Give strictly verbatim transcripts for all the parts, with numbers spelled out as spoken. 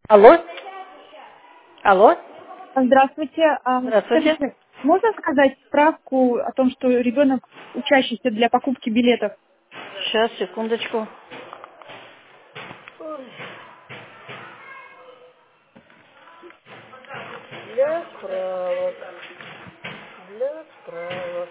Алло? Алло? Здравствуйте. А, Здравствуйте. Скажите, можно сказать справку о том, что ребенок учащийся для покупки билетов? Сейчас, секундочку. Для справок. Для справок.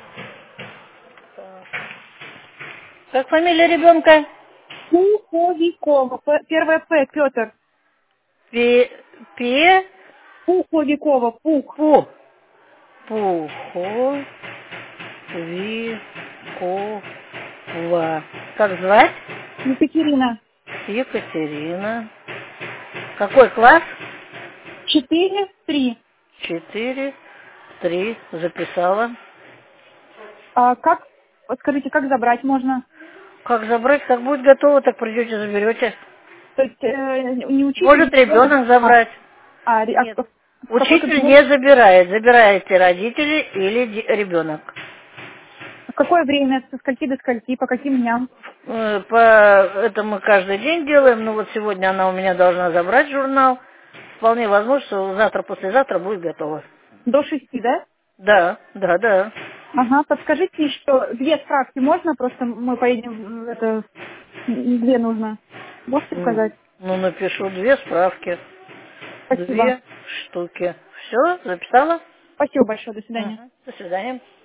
Так. Как фамилия ребенка? Пуховикова. П- Первое П, Петр. Пе... Пе... Пуховикова, Пух. Пу. Пухо... Ви... Ко... Ва. Как звать? Екатерина. Екатерина. Какой класс? Четыре, три. Четыре, три. Записала. А как, вот скажите, как забрать можно? Как забрать? Как будет готово, так придете, заберете. То есть э, не учитель, Может не ребенок? ребенок А, забрать. а, ре- а Нет. в в какой Учитель кабинет? не забирает. Забираете родители или ди- ребенок. В какое время? Со скольки до скольки? По каким дням? Э, По это мы каждый день делаем. Ну вот сегодня она у меня должна забрать журнал. Вполне возможно, что завтра-послезавтра будет готово. До шести, да? Да, да, да. Ага, подскажите еще, две справки можно? Просто мы поедем, в это, две нужно. Можете М, указать? Ну, напишу две справки. Спасибо. Две штуки. Все, записала? Спасибо большое, до свидания. Мгм. До свидания.